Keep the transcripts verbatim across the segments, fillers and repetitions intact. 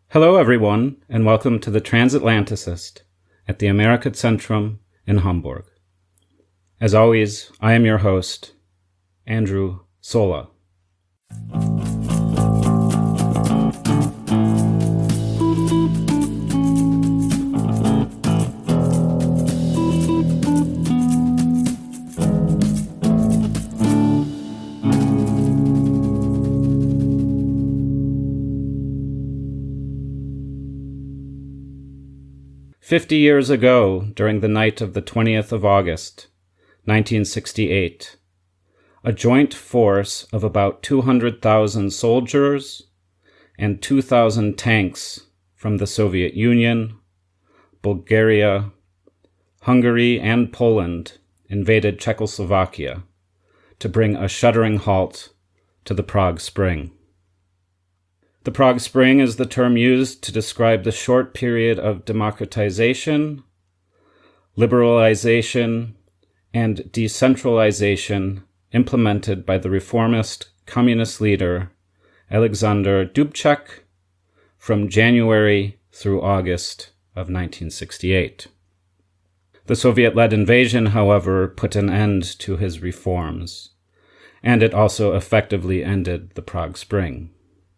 Hello, everyone, and welcome to the Transatlanticist at the America Centrum in Hamburg. As always, I am your host, Andrew Sola. Fifty years ago, during the night of the twentieth of August, nineteen sixty-eight, a joint force of about two hundred thousand soldiers and two thousand tanks from the Soviet Union, Bulgaria, Hungary, and Poland invaded Czechoslovakia to bring a shuddering halt to the Prague Spring. The Prague Spring is the term used to describe the short period of democratization, liberalization, and decentralization implemented by the reformist communist leader Alexander Dubček from January through August of nineteen sixty-eight. The Soviet-led invasion, however, put an end to his reforms, and it also effectively ended the Prague Spring.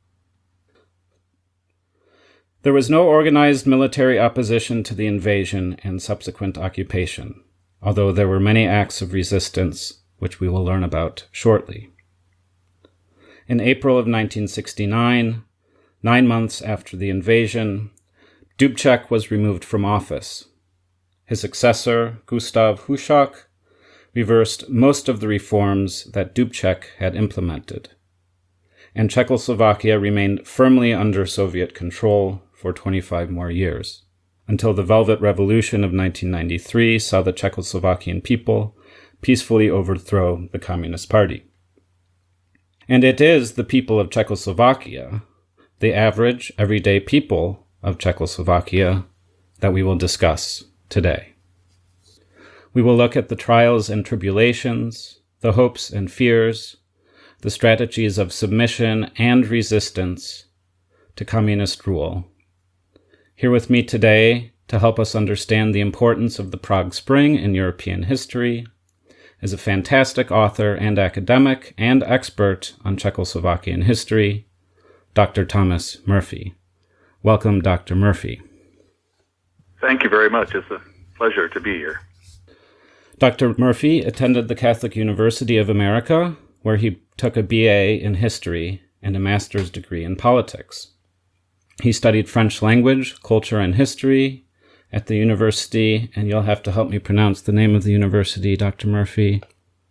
There was no organized military opposition to the invasion and subsequent occupation, although there were many acts of resistance, which we will learn about shortly. In April of nineteen sixty-nine, nine months after the invasion, Dubček was removed from office. His successor, Gustav Hušák, reversed most of the reforms that Dubček had implemented, and Czechoslovakia remained firmly under Soviet control for twenty-five more years, until the Velvet Revolution of nineteen ninety-three saw the Czechoslovakian people peacefully overthrow the Communist Party. And it is the people of Czechoslovakia, the average, everyday people of Czechoslovakia, that we will discuss today. We will look at the trials and tribulations, the hopes and fears, the strategies of submission and resistance to communist rule. Here with me today to help us understand the importance of the Prague Spring in European history is a fantastic author and academic and expert on Czechoslovakian history, Doctor Thomas Murphy. Welcome, Doctor Murphy. Thank you very much. It's a pleasure to be here. Doctor Murphy attended the Catholic University of America, where he took a B A in history and a master's degree in politics. He studied French language, culture, and history at the university, and you'll have to help me pronounce the name of the university, Doctor Murphy.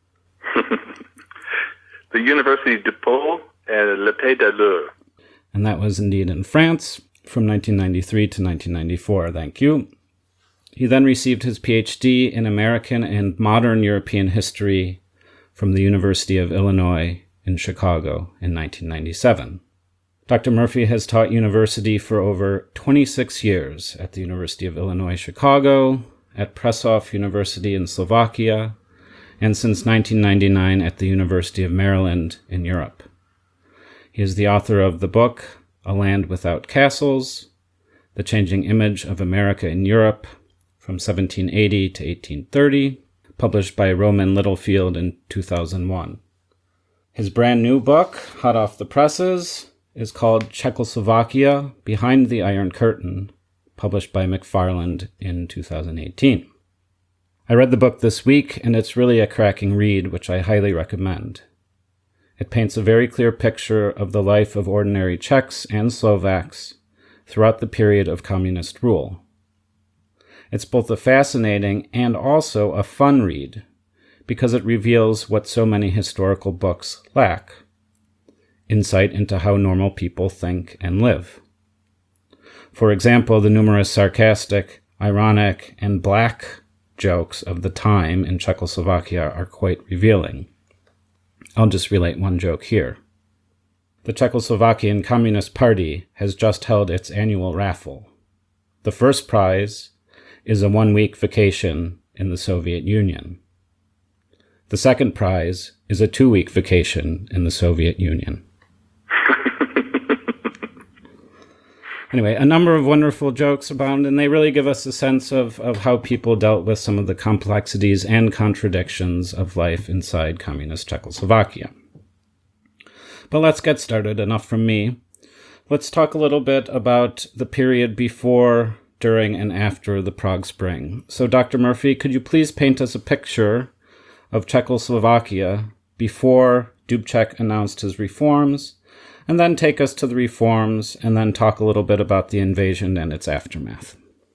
The University de Pau and Le Pays de l'Eure. And that was indeed in France from nineteen ninety-three to nineteen ninety-four. Thank you. He then received his P H D in American and Modern European History from the University of Illinois in Chicago in nineteen ninety-seven. Doctor Murphy has taught university for over twenty-six years at the University of Illinois Chicago, at Prešov University in Slovakia, and since nineteen ninety-nine at the University of Maryland in Europe. He is the author of the book, A Land Without Castles, The Changing Image of America in Europe from seventeen eighty to eighteen thirty, published by Rowman Littlefield in two thousand one. His brand new book, hot off the presses, is called Czechoslovakia Behind the Iron Curtain, published by McFarland in two thousand eighteen. I read the book this week, and it's really a cracking read, which I highly recommend. It paints a very clear picture of the life of ordinary Czechs and Slovaks throughout the period of communist rule. It's both a fascinating and also a fun read, because it reveals what so many historical books lack: insight into how normal people think and live. For example, the numerous sarcastic, ironic, and black jokes of the time in Czechoslovakia are quite revealing. I'll just relate one joke here. The Czechoslovakian Communist Party has just held its annual raffle. The first prize is a one-week vacation in the Soviet Union. The second prize is a two-week vacation in the Soviet Union. Anyway, a number of wonderful jokes abound, and they really give us a sense of, of how people dealt with some of the complexities and contradictions of life inside communist Czechoslovakia. But let's get started. Enough from me. Let's talk a little bit about the period before, during, and after the Prague Spring. So, Doctor Murphy, could you please paint us a picture of Czechoslovakia before Dubček announced his reforms, and then take us to the reforms, and then talk a little bit about the invasion and its aftermath?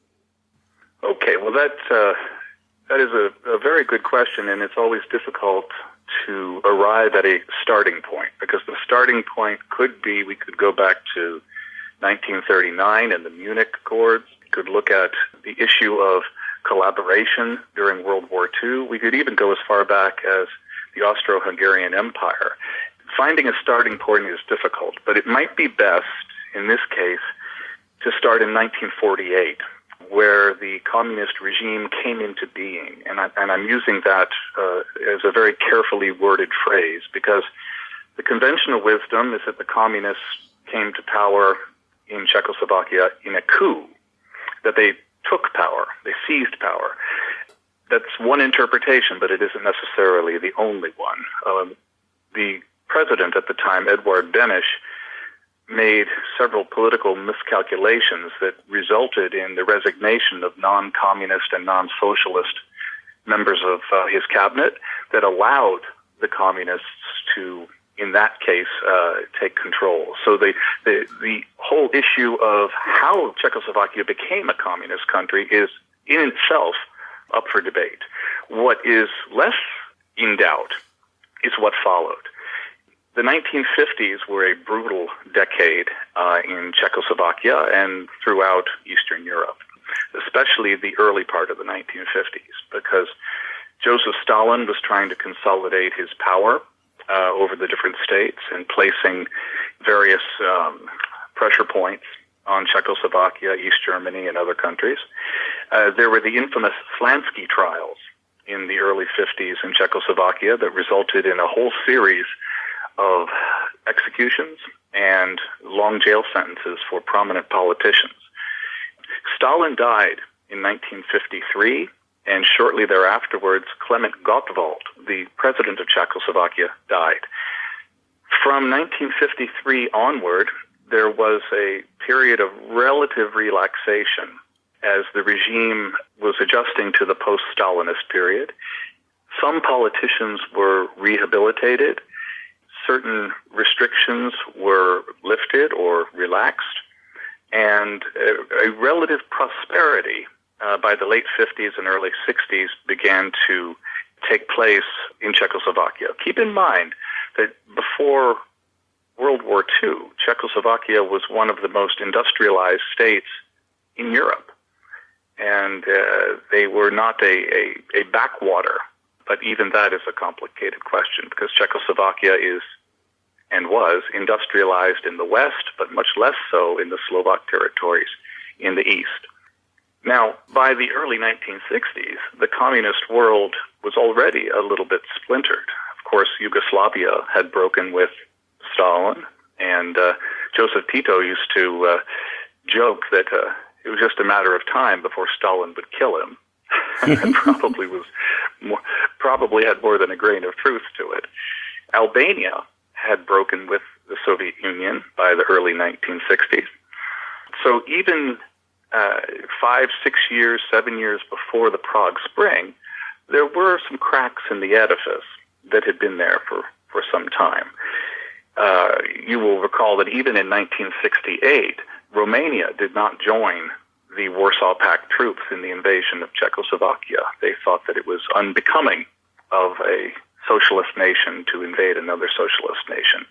Okay, well, that uh, that is a, a very good question, and it's always difficult to arrive at a starting point, because the starting point could be, we could go back to nineteen thirty-nine and the Munich Accords. We could look at the issue of collaboration during World War Two. We could even go as far back as the Austro-Hungarian Empire. Finding a starting point is difficult, but it might be best, in this case, to start in nineteen forty-eight, where the communist regime came into being. And, I, and I'm using that uh, as a very carefully worded phrase, because the conventional wisdom is that the communists came to power in Czechoslovakia in a coup, that they took power, they seized power. That's one interpretation, but it isn't necessarily the only one. Um, the president at the time, Eduard Beneš, made several political miscalculations that resulted in the resignation of non-communist and non-socialist members of uh, his cabinet that allowed the communists to, in that case, uh, take control. So the, the the whole issue of how Czechoslovakia became a communist country is in itself up for debate. What is less in doubt is what followed. The nineteen fifties were a brutal decade uh, in Czechoslovakia and throughout Eastern Europe, especially the early part of the nineteen fifties, because Joseph Stalin was trying to consolidate his power uh, over the different states and placing various um, pressure points on Czechoslovakia, East Germany, and other countries. Uh, there were the infamous Slansky trials in the early fifties in Czechoslovakia that resulted in a whole series of executions and long jail sentences for prominent politicians. Stalin died in nineteen fifty-three, and shortly thereafterwards, Klement Gottwald, the president of Czechoslovakia, died. From nineteen fifty-three onward, there was a period of relative relaxation as the regime was adjusting to the post-Stalinist period. Some politicians were rehabilitated. Certain restrictions were lifted or relaxed, and a, a relative prosperity uh, by the late fifties and early sixties began to take place in Czechoslovakia. Keep in mind that before World War Two, Czechoslovakia was one of the most industrialized states in Europe, and uh, they were not a, a, a backwater. But even that is a complicated question, because Czechoslovakia is and was industrialized in the west, but much less so in the Slovak territories in the east. Now, by the early nineteen sixties, the communist world was already a little bit splintered. Of course, Yugoslavia had broken with Stalin, and uh, Joseph Tito used to uh, joke that uh, it was just a matter of time before Stalin would kill him. And probably was more, probably had more than a grain of truth to it. Albania had broken with the Soviet Union by the early nineteen sixties. So even uh, five, six years, seven years before the Prague Spring, there were some cracks in the edifice that had been there for, for some time. Uh, you will recall that even in nineteen sixty-eight, Romania did not join the Warsaw Pact troops in the invasion of Czechoslovakia. They thought that it was unbecoming of a socialist nation to invade another socialist nation.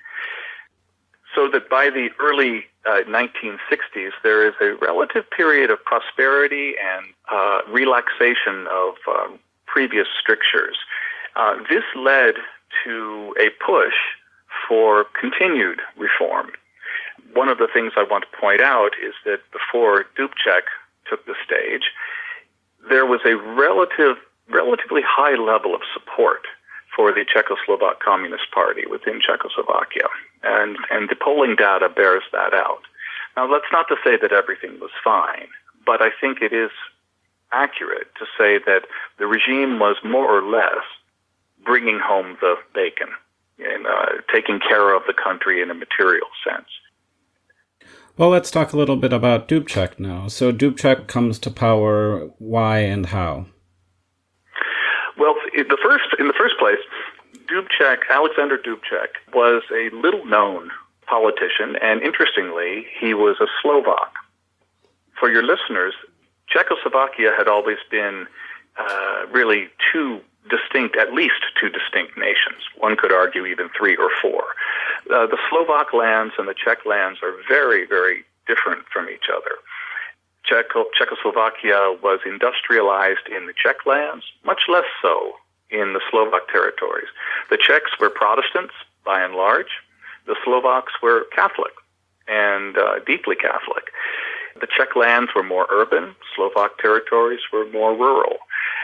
So that by the early uh, nineteen sixties, there is a relative period of prosperity and uh, relaxation of uh, previous strictures. Uh, this led to a push for continued reform. One of the things I want to point out is that before Dubček took the stage, there was a relative, relatively high level of support for the Czechoslovak Communist Party within Czechoslovakia, and and the polling data bears that out. Now, that's not to say that everything was fine, but I think it is accurate to say that the regime was more or less bringing home the bacon and uh, taking care of the country in a material sense. Well, let's talk a little bit about Dubček now. So Dubček comes to power. Why and how? Well, in the first, in the first place, Dubček, Alexander Dubček, was a little-known politician, and interestingly, he was a Slovak. For your listeners, Czechoslovakia had always been uh, really two distinct, at least two distinct nations. One could argue even three or four. Uh, the Slovak lands and the Czech lands are very, very different from each other. Czech- Czechoslovakia was industrialized in the Czech lands, much less so in the Slovak territories. The Czechs were Protestants, by and large. The Slovaks were Catholic, and uh, deeply Catholic. The Czech lands were more urban. Slovak territories were more rural.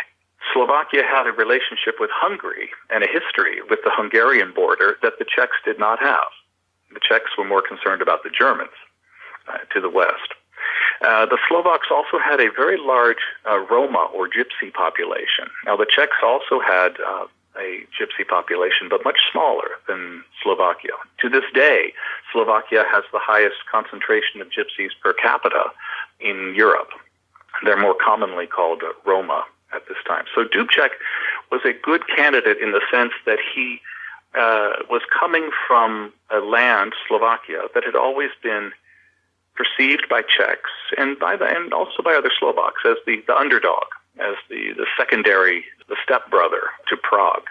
Slovakia had a relationship with Hungary and a history with the Hungarian border that the Czechs did not have. The Czechs were more concerned about the Germans uh, to the west. Uh, the Slovaks also had a very large uh, Roma or Gypsy population. Now, the Czechs also had uh, a Gypsy population, but much smaller than Slovakia. To this day, Slovakia has the highest concentration of Gypsies per capita in Europe. They're more commonly called uh, Roma at this time. So Dubček was a good candidate in the sense that he uh, was coming from a land, Slovakia, that had always been perceived by Czechs and by the, and also by other Slovaks as the, the underdog, as the, the secondary, the stepbrother to Prague.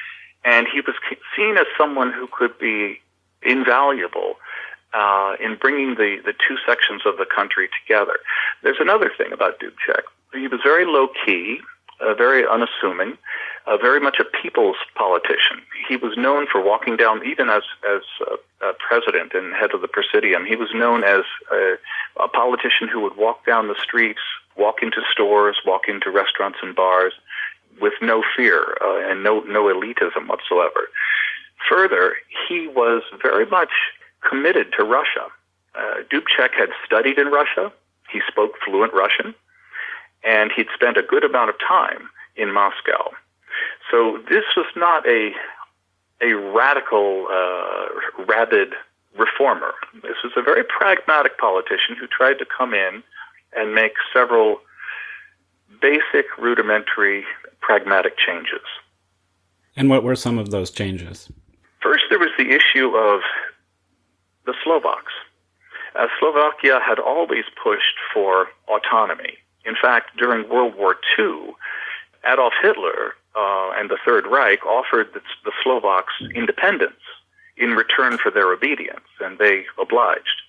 And he was seen as someone who could be invaluable uh, in bringing the, the two sections of the country together. There's another thing about Dubček. He was very low-key, uh, very unassuming, uh, very much a people's politician. He was known for walking down, even as as uh, uh, president and head of the Presidium, he was known as a, a politician who would walk down the streets, walk into stores, walk into restaurants and bars with no fear uh, and no, no elitism whatsoever. Further, he was very much committed to Russia. Uh, Dubček had studied in Russia. He spoke fluent Russian. And he'd spent a good amount of time in Moscow. So this was not a a radical, uh, rabid reformer. This was a very pragmatic politician who tried to come in and make several basic, rudimentary, pragmatic changes. And what were some of those changes? First, there was the issue of the Slovaks. Uh, Slovakia had always pushed for autonomy. In fact, during World War Two, Adolf Hitler uh, and the Third Reich offered the, the Slovaks independence in return for their obedience, and they obliged.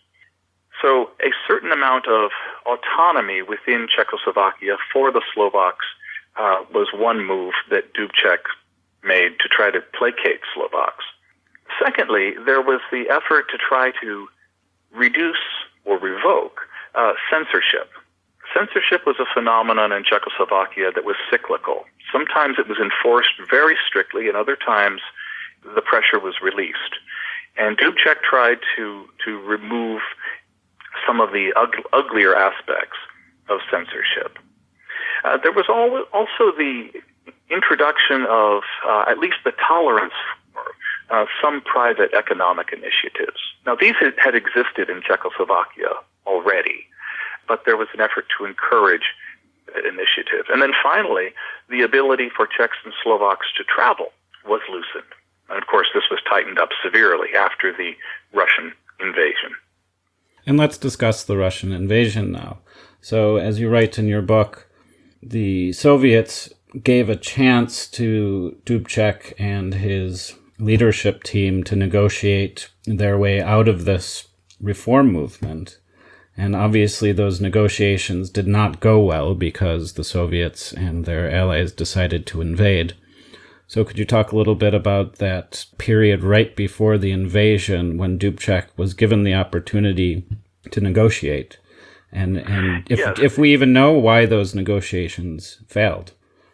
So a certain amount of autonomy within Czechoslovakia for the Slovaks uh, was one move that Dubček made to try to placate Slovaks. Secondly, there was the effort to try to reduce or revoke uh, censorship. Censorship was a phenomenon in Czechoslovakia that was cyclical. Sometimes it was enforced very strictly, and other times the pressure was released. And Dubček tried to, to remove some of the ug- uglier aspects of censorship. Uh, there was al- also the introduction of uh, at least the tolerance for uh, some private economic initiatives. Now, these had, had existed in Czechoslovakia already, but there was an effort to encourage initiative. And then finally, the ability for Czechs and Slovaks to travel was loosened. And of course, this was tightened up severely after the Russian invasion. And let's discuss the Russian invasion now. So, as you write in your book, the Soviets gave a chance to Dubček and his leadership team to negotiate their way out of this reform movement. And obviously those negotiations did not go well because the Soviets and their allies decided to invade. So could you talk a little bit about that period right before the invasion when Dubček was given the opportunity to negotiate? And and if yes. if we even know why those negotiations failed?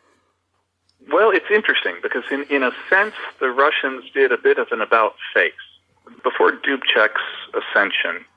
Well, it's interesting because in, in a sense, the Russians did a bit of an about-face. Before Dubček's ascension,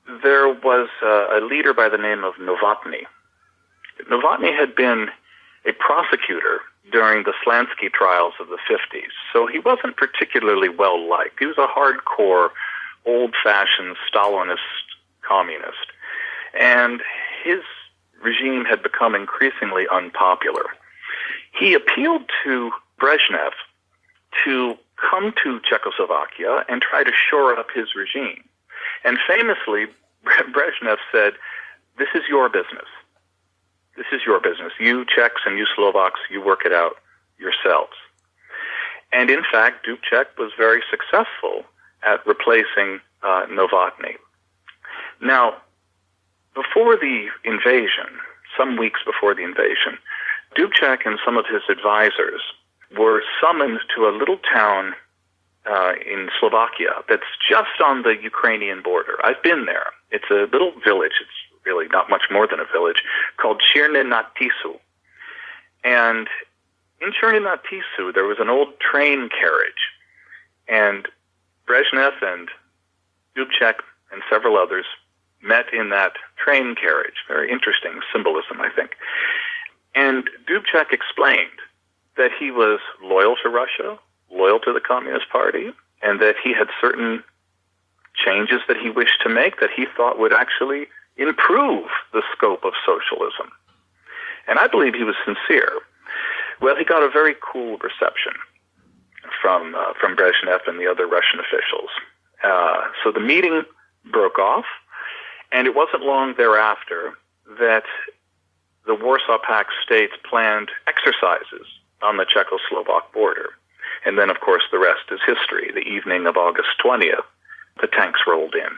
there was a, a leader by the name of Novotny. Novotny had been a prosecutor during the Slansky trials of the fifties, so he wasn't particularly well-liked. He was a hardcore, old-fashioned Stalinist communist, and his regime had become increasingly unpopular. He appealed to Brezhnev to come to Czechoslovakia and try to shore up his regime. And famously, Brezhnev said, "This is your business. This is your business. You Czechs and you Slovaks, you work it out yourselves." And in fact, Dubček was very successful at replacing uh, Novotny. Now, before the invasion, some weeks before the invasion, Dubček and some of his advisors were summoned to a little town uh, in Slovakia that's just on the Ukrainian border. I've been there. It's a little village. It's really not much more than a village, called Chirny nad Tisou. And in Chirny nad Tisou, there was an old train carriage, and Brezhnev and Dubček and several others met in that train carriage. Very interesting symbolism, I think. And Dubček explained that he was loyal to Russia, loyal to the Communist Party, and that he had certain changes that he wished to make that he thought would actually improve the scope of socialism. And I believe he was sincere. Well, he got a very cool reception from uh, from Brezhnev and the other Russian officials. Uh, so the meeting broke off, and it wasn't long thereafter that the Warsaw Pact states planned exercises on the Czechoslovak border. And then, of course, the rest is history. The evening of August twentieth, the tanks rolled in.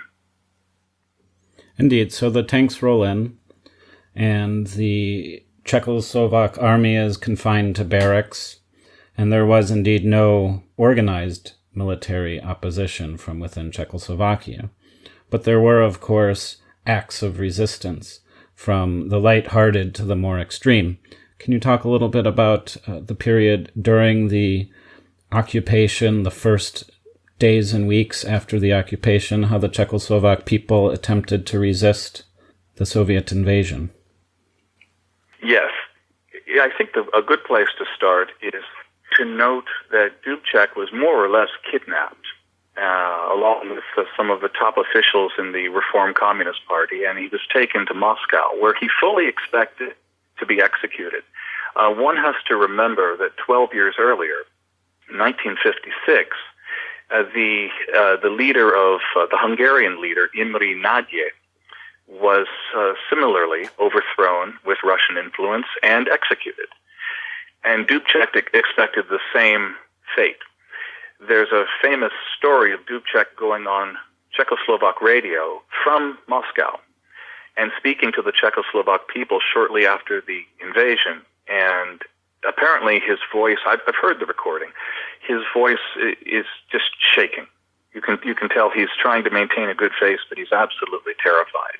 Indeed. So the tanks roll in, and the Czechoslovak army is confined to barracks, and there was indeed no organized military opposition from within Czechoslovakia. But there were, of course, acts of resistance, from the light-hearted to the more extreme. Can you talk a little bit about uh, the period during the occupation, the first days and weeks after the occupation, how the Czechoslovak people attempted to resist the Soviet invasion? Yes. I think the, a good place to start is to note that Dubček was more or less kidnapped, uh, along with uh, some of the top officials in the Reform Communist Party, and he was taken to Moscow, where he fully expected to be executed. Uh, one has to remember that twelve years earlier, nineteen fifty-six, uh, the uh, the leader of uh, the Hungarian leader, Imre Nagy, was uh, similarly overthrown with Russian influence and executed. And Dubček expected the same fate. There's a famous story of Dubček going on Czechoslovak radio from Moscow and speaking to the Czechoslovak people shortly after the invasion. And apparently his voice, I've, I've heard the recording, his voice is just shaking. You can you can tell he's trying to maintain a good face, but he's absolutely terrified.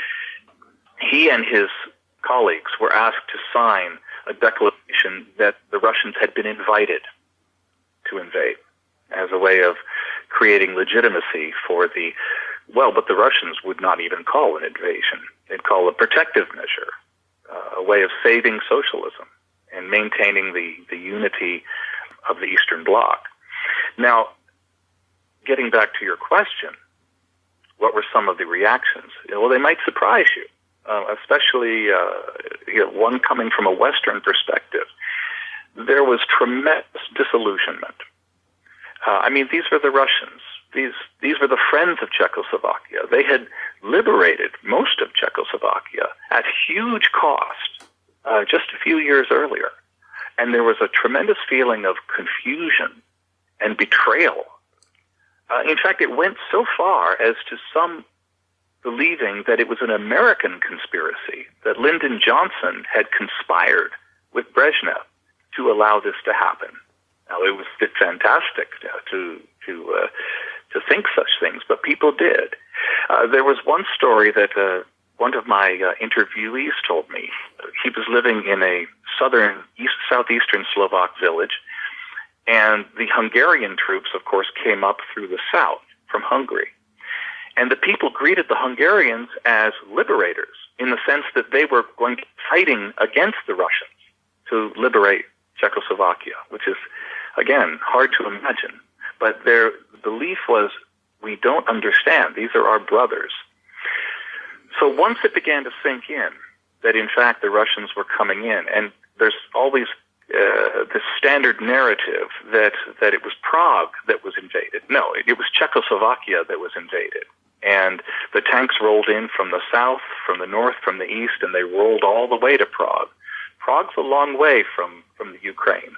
He and his colleagues were asked to sign a declaration that the Russians had been invited to invade as a way of creating legitimacy for the, well, but the Russians would not even call an invasion. They'd call a protective measure, uh, a way of saving socialism and maintaining the, the unity of the Eastern Bloc. Now, getting back to your question, what were some of the reactions? Well, they might surprise you, uh, especially uh, you know, one coming from a Western perspective. There was tremendous disillusionment. Uh, I mean, these were the Russians. These these were the friends of Czechoslovakia. They had liberated most of Czechoslovakia at huge cost uh, just a few years earlier. And there was a tremendous feeling of confusion and betrayal. Uh, in fact, it went so far as to some believing that it was an American conspiracy, that Lyndon Johnson had conspired with Brezhnev to allow this to happen. Now, it was fantastic to to uh, to think such things, but people did. Uh, there was one story that uh, one of my uh, interviewees told me. He was living in a southern, east, southeastern Slovak village, and the Hungarian troops, of course, came up through the south from Hungary. And the people greeted the Hungarians as liberators, in the sense that they were going to be fighting against the Russians to liberate Czechoslovakia, which is, again, hard to imagine. But their belief was, we don't understand. These are our brothers. So once it began to sink in that, in fact, the Russians were coming in, and there's always uh, this standard narrative that, that it was Prague that was invaded. No, it, it was Czechoslovakia that was invaded. And the tanks rolled in from the south, from the north, from the east, and they rolled all the way to Prague. Prague's a long way from, from the Ukraine.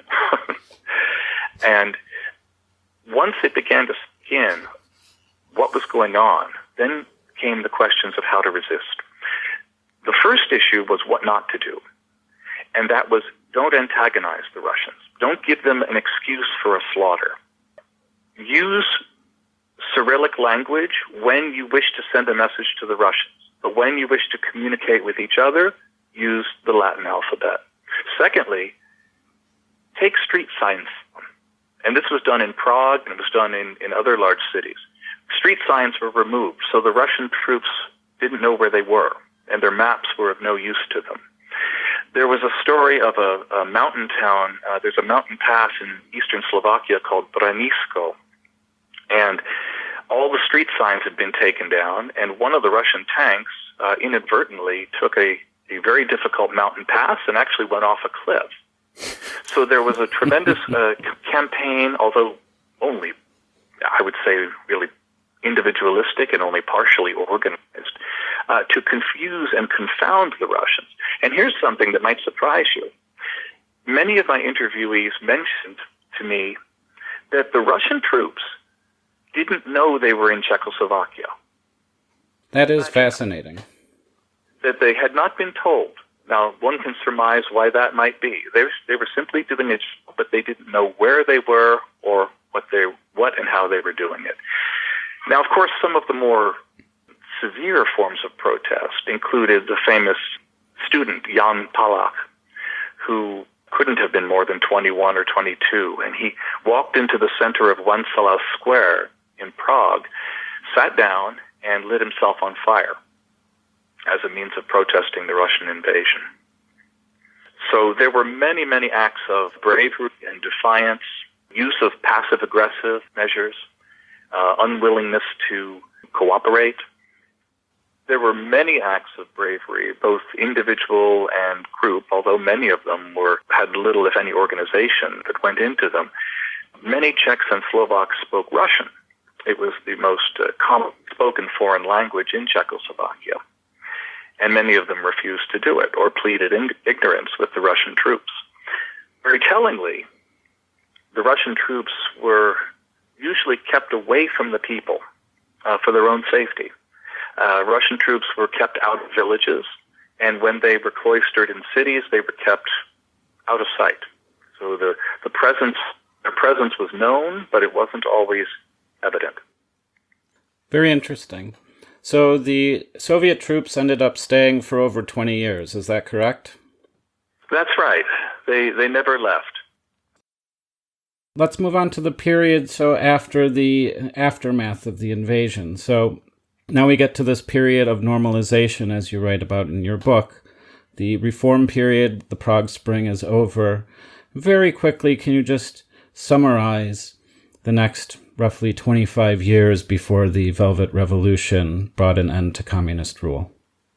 And once it began to sink in what was going on, then came the questions of how to resist. The first issue was what not to do. And that was, don't antagonize the Russians. Don't give them an excuse for a slaughter. Use Cyrillic language when you wish to send a message to the Russians. But when you wish to communicate with each other, use the Latin alphabet. Secondly, take street signs. And this was done in Prague, and it was done in, in other large cities. Street signs were removed, so the Russian troops didn't know where they were, and their maps were of no use to them. There was a story of a, a mountain town. Uh, there's a mountain pass in eastern Slovakia called Branisko, and all the street signs had been taken down, and one of the Russian tanks uh, inadvertently took a, a very difficult mountain pass and actually went off a cliff. So there was a tremendous uh, campaign, although only, I would say, really individualistic and only partially organized, uh, to confuse and confound the Russians. And here's something that might surprise you. Many of my interviewees mentioned to me that the Russian troops didn't know they were in Czechoslovakia. That is fascinating. That they had not been told. Now, one can surmise why that might be. They were, they were simply doing it, but they didn't know where they were or what they, what and how they were doing it. Now, of course, some of the more severe forms of protest included the famous student, Jan Palach, who couldn't have been more than twenty-one or twenty-two, and he walked into the center of Wenceslas Square in Prague, sat down, and lit himself on fire as a means of protesting the Russian invasion. So there were many, many acts of bravery and defiance, use of passive-aggressive measures, uh, unwillingness to cooperate. There were many acts of bravery, both individual and group, although many of them were had little, if any, organization that went into them. Many Czechs and Slovaks spoke Russian. It was the most uh, common spoken foreign language in Czechoslovakia. And many of them refused to do it or pleaded in ignorance with the Russian troops. Very tellingly, the Russian troops were usually kept away from the people uh, for their own safety. Uh, Russian troops were kept out of villages, and when they were cloistered in cities, they were kept out of sight. So the, the presence, their presence was known, but it wasn't always evident. Very interesting. So the Soviet troops ended up staying for over twenty years, is that correct? That's right. They they never left. Let's move on to the period so after the aftermath of the invasion. So now we get to this period of normalization, as you write about in your book. The reform period, the Prague Spring, is over. Very quickly, can you just summarize the next roughly twenty-five years before the Velvet Revolution brought an end to communist rule?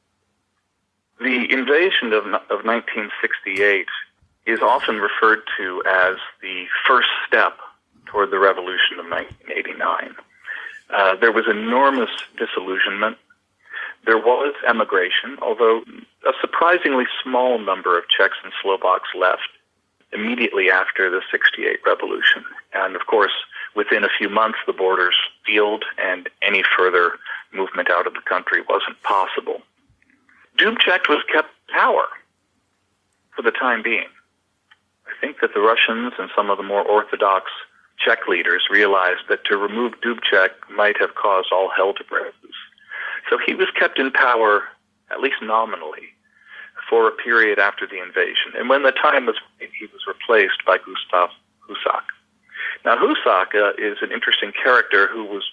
The invasion of, of nineteen sixty-eight is often referred to as the first step toward the revolution of nineteen eighty-nine. Uh, there was enormous disillusionment. There was emigration, although a surprisingly small number of Czechs and Slovaks left immediately after the sixty-eight revolution. And of course, within a few months, the borders sealed and any further movement out of the country wasn't possible. Dubček was kept in power for the time being. I think that the Russians and some of the more orthodox Czech leaders realized that to remove Dubček might have caused all hell to break loose. So he was kept in power, at least nominally, for a period after the invasion. And when the time was right, he was replaced by Gustav Husak. Now, Husak uh, is an interesting character who was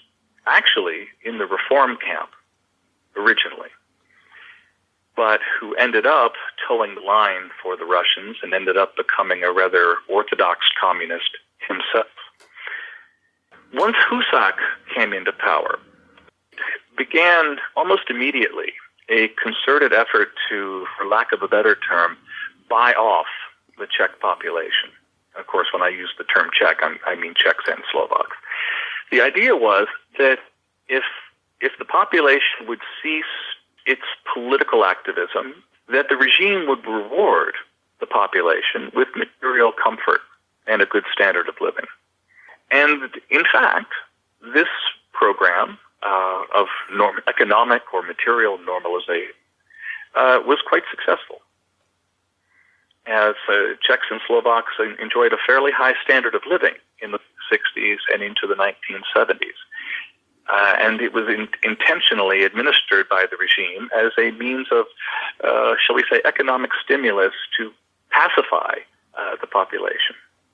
actually in the reform camp originally, but who ended up towing the line for the Russians and ended up becoming a rather orthodox communist himself. Once Husak came into power, began almost immediately a concerted effort to, for lack of a better term, buy off the Czech population. Of course, when I use the term Czech, I'm, I mean Czechs and Slovaks. The idea was that if if the population would cease its political activism, that the regime would reward the population with material comfort and a good standard of living. And in fact, this program uh, of norm- economic or material normalization uh, was quite successful, as uh, Czechs and Slovaks enjoyed a fairly high standard of living in the sixties and into the nineteen seventies. Uh, and it was in, intentionally administered by the regime as a means of, uh, shall we say, economic stimulus to pacify uh, the population.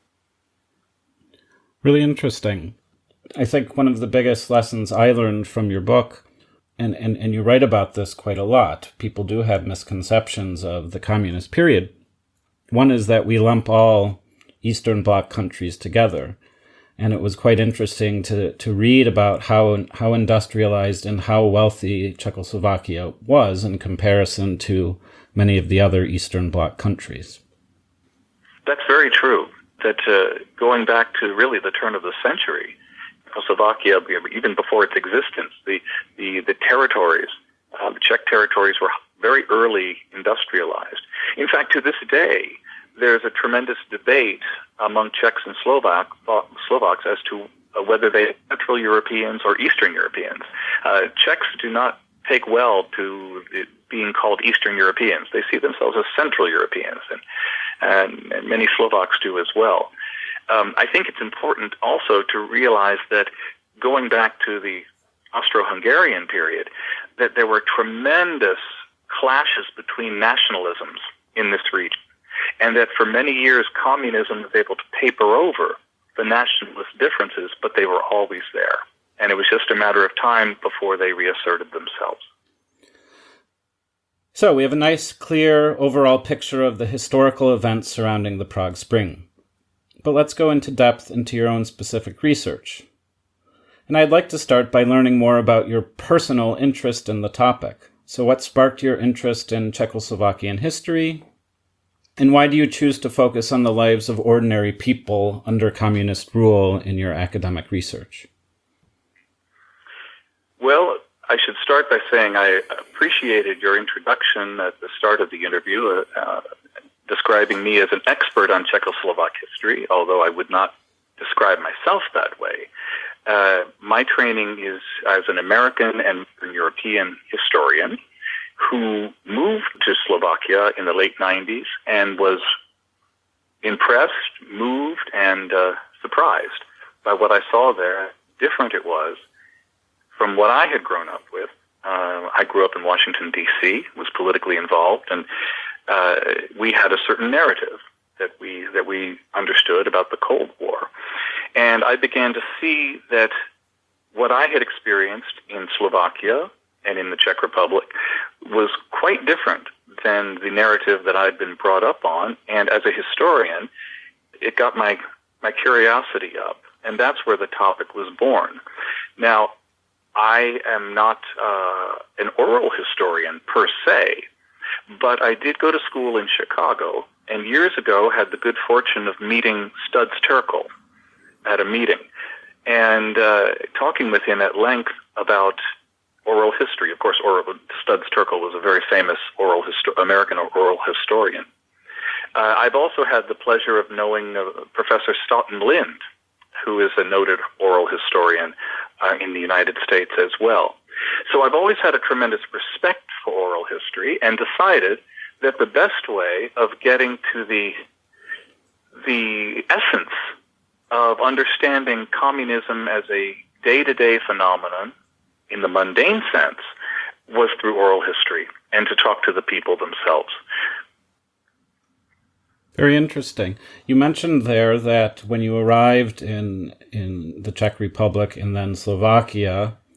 Really interesting. I think one of the biggest lessons I learned from your book, and, and, and you write about this quite a lot, people do have misconceptions of the communist period. One is that we lump all Eastern Bloc countries together. And it was quite interesting to, to read about how how industrialized and how wealthy Czechoslovakia was in comparison to many of the other Eastern Bloc countries. That's very true. That uh, going back to really the turn of the century, Czechoslovakia, even before its existence, the the, the territories, uh, the Czech territories were very early industrialized. In fact, to this day, there's a tremendous debate among Czechs and Slovak, Slovaks as to uh, whether they are Central Europeans or Eastern Europeans. Uh, Czechs do not take well to it being called Eastern Europeans. They see themselves as Central Europeans, and, and, and many Slovaks do as well. Um, I think it's important also to realize that going back to the Austro-Hungarian period, that there were tremendous clashes between nationalisms in this region, and that for many years communism was able to paper over the nationalist differences, but they were always there. And it was just a matter of time before they reasserted themselves. So we have a nice, clear, overall picture of the historical events surrounding the Prague Spring. But let's go into depth into your own specific research. And I'd like to start by learning more about your personal interest in the topic. So what sparked your interest in Czechoslovakian history? And why do you choose to focus on the lives of ordinary people under communist rule in your academic research? Well, I should start by saying I appreciated your introduction at the start of the interview, uh, describing me as an expert on Czechoslovak history, although I would not describe myself that way. Uh, my training is as an American and European historian who moved to Slovakia in the late nineties and was impressed, moved, and uh, surprised by what I saw there, how different it was from what I had grown up with. Uh, I grew up in Washington, D C, was politically involved, and uh, we had a certain narrative that we that we understood about the Cold War. And I began to see that what I had experienced in Slovakia and in the Czech Republic was quite different than the narrative that I'd been brought up on. And as a historian, it got my, my curiosity up. And that's where the topic was born. Now, I am not uh, an oral historian per se, but I did go to school in Chicago, and years ago had the good fortune of meeting Studs Terkel at a meeting and uh, talking with him at length about oral history. Of course, oral, Studs Terkel was a very famous oral histo- American oral historian. Uh, I've also had the pleasure of knowing uh, Professor Stoughton Lind, who is a noted oral historian uh, in the United States as well. So I've always had a tremendous respect for oral history and decided that the best way of getting to the the essence of understanding communism as a day-to-day phenomenon in the mundane sense was through oral history and to talk to the people themselves. Very interesting. You mentioned there that when you arrived in in the Czech Republic and then Slovakia,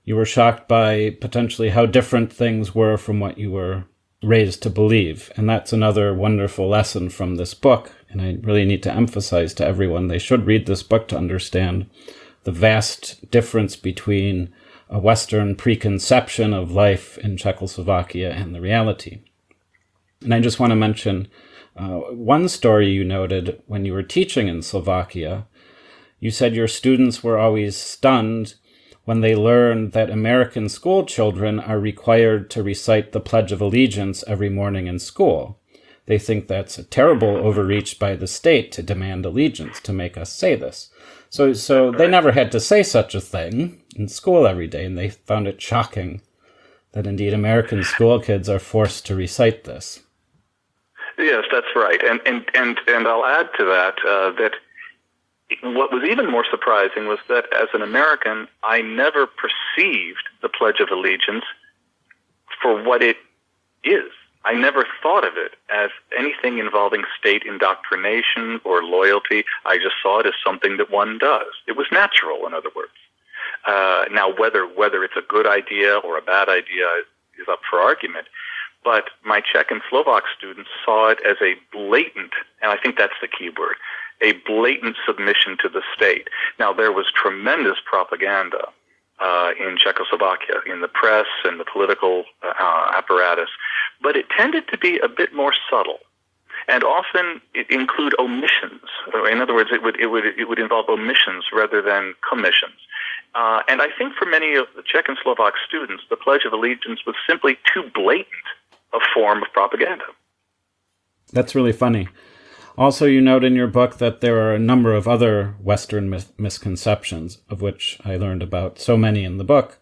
You were shocked by potentially how different things were from what you were raised to believe. And that's another wonderful lesson from this book. And I really need to emphasize to everyone, they should read this book to understand the vast difference between a Western preconception of life in Czechoslovakia and the reality. And I just want to mention uh, one story you noted when you were teaching in Slovakia. You said your students were always stunned when they learned that American school children are required to recite the Pledge of Allegiance every morning in school. They think that's a terrible overreach by the state to demand allegiance, to make us say this. So so they never had to say such a thing in school every day, and they found it shocking that indeed American school kids are forced to recite this. Yes, that's right. And and, and, and I'll add to that uh, that what was even more surprising was that as an American, I never perceived the Pledge of Allegiance for what it is. I never thought of it as anything involving state indoctrination or loyalty. I just saw it as something that one does. It was natural, in other words. Uh, now, whether whether it's a good idea or a bad idea is up for argument. But my Czech and Slovak students saw it as a blatant, and I think that's the key word, a blatant submission to the state. Now, there was tremendous propaganda uh, in Czechoslovakia, in the press and the political uh, apparatus, but it tended to be a bit more subtle, and often it include omissions. In other words, it would it would it would involve omissions rather than commissions. Uh, and I think for many of the Czech and Slovak students, the Pledge of Allegiance was simply too blatant a form of propaganda. That's really funny. Also, you note in your book that there are a number of other Western mis- misconceptions, of which I learned about so many in the book.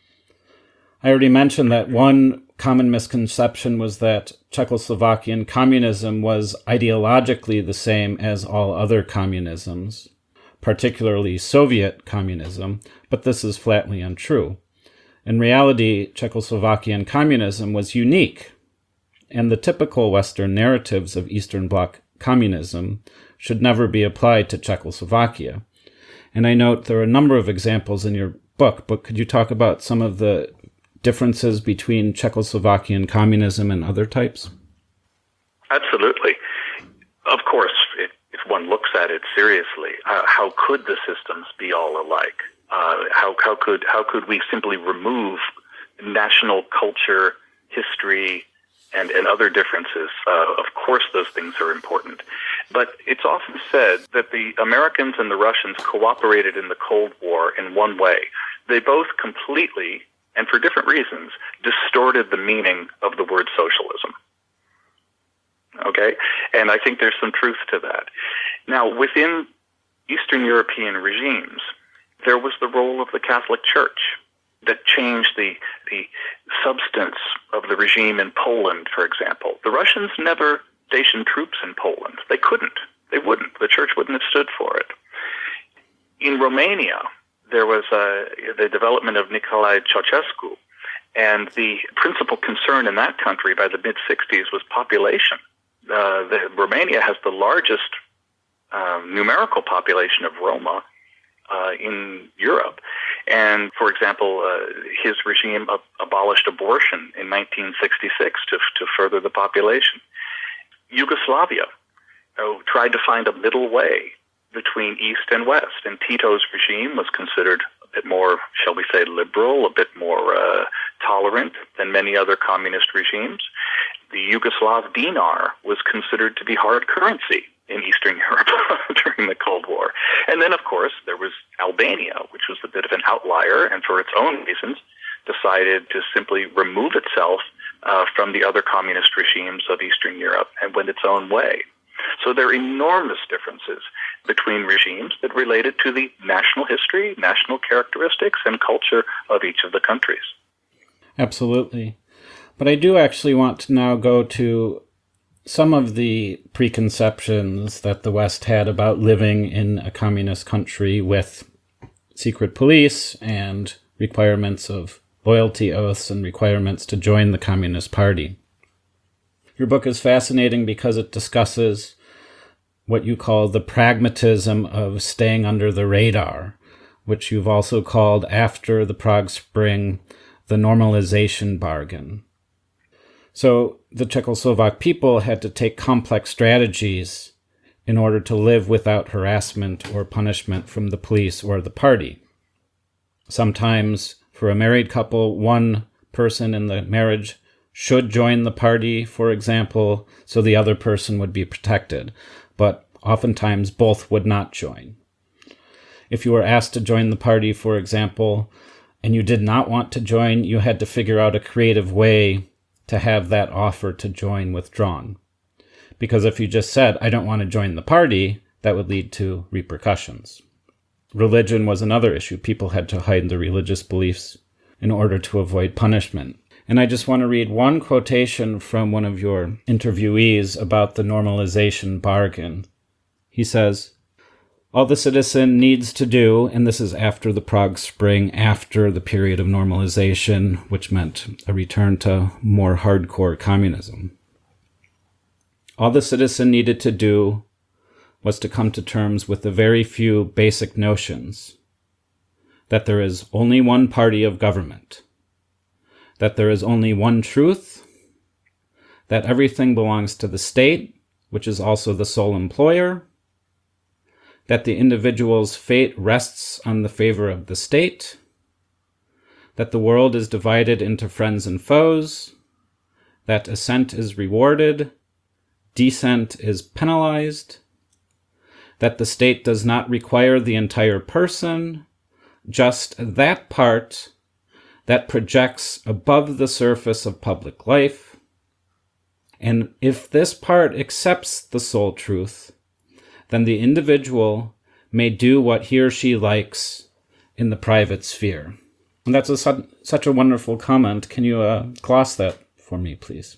I already mentioned that one common misconception was that Czechoslovakian communism was ideologically the same as all other communisms, particularly Soviet communism, but this is flatly untrue. In reality, Czechoslovakian communism was unique, and the typical Western narratives of Eastern Bloc communism should never be applied to Czechoslovakia. And I note there are a number of examples in your book, but could you talk about some of the differences between Czechoslovakian communism and other types? Absolutely. Of course, it, if one looks at it seriously, uh, how could the systems be all alike? Uh, how, how could how could we simply remove national culture, history, and, and other differences? Uh, of course, those things are important. But it's often said that the Americans and the Russians cooperated in the Cold War in one way. They both completely, and for different reasons, distorted the meaning of the word socialism. Okay? And I think there's some truth to that. Now, within Eastern European regimes, there was the role of the Catholic Church that changed the the substance of the regime in Poland, for example. The Russians never stationed troops in Poland. They couldn't. They wouldn't. The church wouldn't have stood for it. In Romania, there was uh, the development of Nicolae Ceausescu, and the principal concern in that country by the mid-sixties was population. Uh, the, Romania has the largest uh, numerical population of Roma Uh, in Europe. And, for example, uh, his regime ab- abolished abortion in nineteen sixty-six to, to further the population. Yugoslavia uh, tried to find a middle way between East and West, and Tito's regime was considered a bit more, shall we say, liberal, a bit more uh, tolerant than many other communist regimes. The Yugoslav dinar was considered to be hard currency in Eastern Europe during the Cold War. And then, of course, there was Albania, which was a bit of an outlier, and for its own reasons, decided to simply remove itself uh, from the other communist regimes of Eastern Europe and went its own way. So there are enormous differences between regimes that related to the national history, national characteristics, and culture of each of the countries. Absolutely. But I do actually want to now go to some of the preconceptions that the West had about living in a communist country with secret police and requirements of loyalty oaths and requirements to join the Communist Party. Your book is fascinating because it discusses what you call the pragmatism of staying under the radar, which you've also called, after the Prague Spring, the normalization bargain. So the Czechoslovak people had to take complex strategies in order to live without harassment or punishment from the police or the party. Sometimes, for a married couple, one person in the marriage should join the party, for example, so the other person would be protected. But oftentimes, both would not join. If you were asked to join the party, for example, and you did not want to join, you had to figure out a creative way to have that offer to join withdrawn. Because if you just said, I don't want to join the party, that would lead to repercussions. Religion was another issue. People had to hide their religious beliefs in order to avoid punishment. And I just want to read one quotation from one of your interviewees about the normalization bargain. He says, all the citizen needs to do, and this is after the Prague Spring, after the period of normalization, which meant a return to more hardcore communism. All the citizen needed to do was to come to terms with the very few basic notions that there is only one party of government, that there is only one truth, that everything belongs to the state, which is also the sole employer, that the individual's fate rests on the favor of the state, that the world is divided into friends and foes, that assent is rewarded, dissent is penalized, that the state does not require the entire person, just that part that projects above the surface of public life, and if this part accepts the sole truth, then the individual may do what he or she likes in the private sphere. And that's a, such a wonderful comment. Can you uh, gloss that for me, please?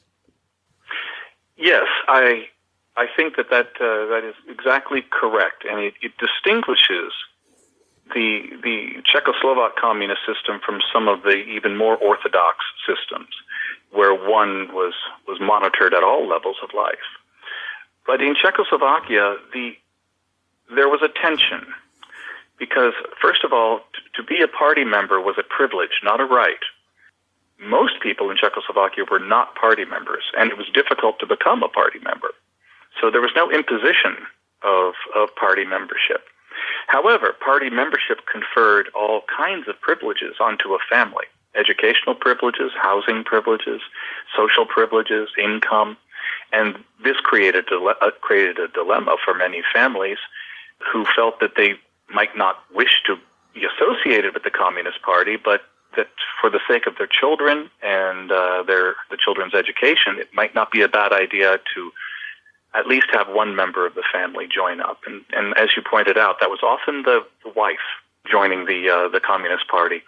Yes, I I think that that, uh, that is exactly correct, and it, it distinguishes the the Czechoslovak communist system from some of the even more orthodox systems, where one was was monitored at all levels of life. But in Czechoslovakia, the there was a tension, because, first of all, t- to be a party member was a privilege, not a right. Most people in Czechoslovakia were not party members, and it was difficult to become a party member. So there was no imposition of, of party membership. However, party membership conferred all kinds of privileges onto a family: educational privileges, housing privileges, social privileges, income. And this created a, uh, created a dilemma for many families who felt that they might not wish to be associated with the Communist Party, but that for the sake of their children and uh, their the children's education, it might not be a bad idea to at least have one member of the family join up. And, and as you pointed out, that was often the, the wife joining the uh, the Communist Party.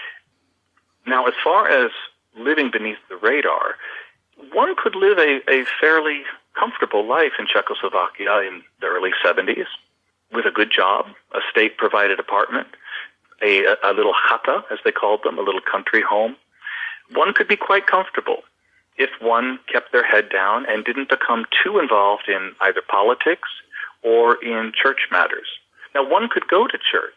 Now, as far as living beneath the radar, one could live a, a fairly comfortable life in Czechoslovakia in the early seventies with a good job, a state-provided apartment, a, a little chata, as they called them, a little country home. One could be quite comfortable if one kept their head down and didn't become too involved in either politics or in church matters. Now, one could go to church,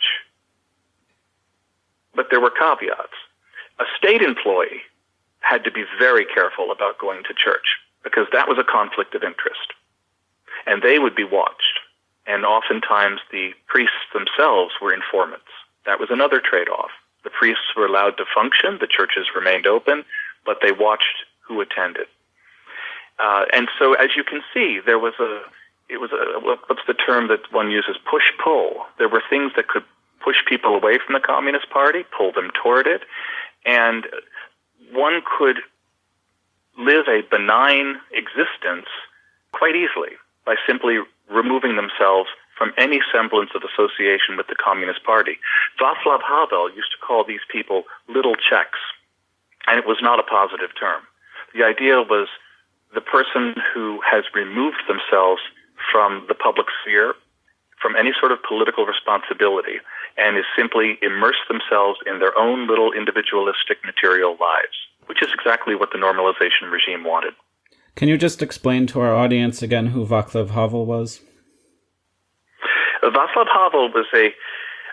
but there were caveats. A state employee had to be very careful about going to church, because that was a conflict of interest. And they would be watched. And oftentimes the priests themselves were informants. That was another trade-off. The priests were allowed to function, the churches remained open, but they watched who attended. Uh, and so, as you can see, there was a, it was a, what's the term that one uses, push-pull. There were things that could push people away from the Communist Party, pull them toward it, and one could live a benign existence quite easily by simply removing themselves from any semblance of association with the Communist Party. Václav Havel used to call these people little Czechs, and it was not a positive term. The idea was the person who has removed themselves from the public sphere, from any sort of political responsibility, and is simply immersed themselves in their own little individualistic material lives, which is exactly what the normalization regime wanted. Can you just explain to our audience again who Václav Havel was? Václav Havel was a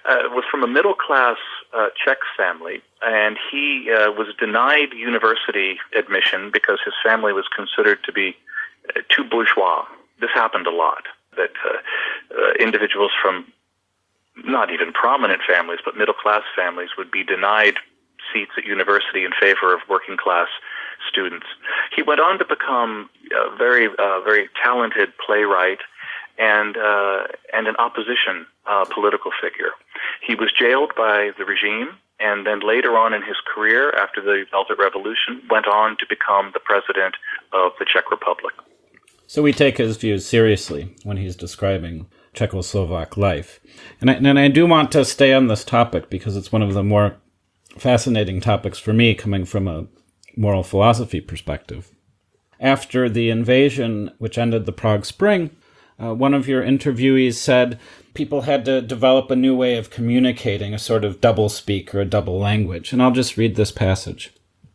uh, was from a middle-class uh, Czech family, and he uh, was denied university admission because his family was considered to be uh, too bourgeois. This happened a lot, that uh, uh, individuals from not even prominent families, but middle-class families would be denied seats at university in favor of working-class students. He went on to become a very, uh, very talented playwright and uh, and an opposition uh, political figure. He was jailed by the regime, and then later on in his career, after the Velvet Revolution, went on to become the president of the Czech Republic. So we take his views seriously when he's describing Czechoslovak life. And I, and I do want to stay on this topic because it's one of the more fascinating topics for me coming from a moral philosophy perspective. After the invasion, which ended the Prague Spring, uh, one of your interviewees said people had to develop a new way of communicating, a sort of double speak or a double language. And I'll just read this passage.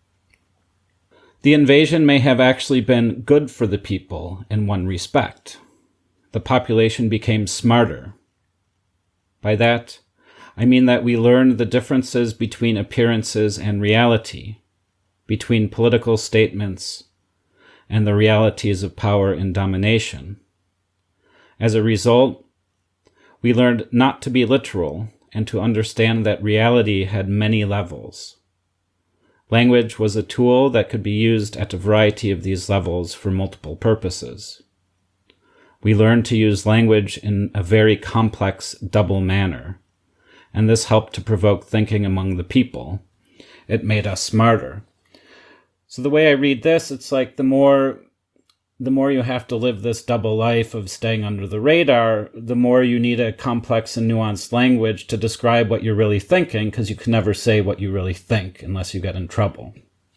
The invasion may have actually been good for the people in one respect. The population became smarter. By that, I mean that we learned the differences between appearances and reality, between political statements and the realities of power and domination. As a result, we learned not to be literal and to understand that reality had many levels. Language was a tool that could be used at a variety of these levels for multiple purposes. We learned to use language in a very complex double manner, and this helped to provoke thinking among the people. It made us smarter. So the way I read this, it's like the more the more you have to live this double life of staying under the radar, the more you need a complex and nuanced language to describe what you're really thinking, because you can never say what you really think unless you get in trouble.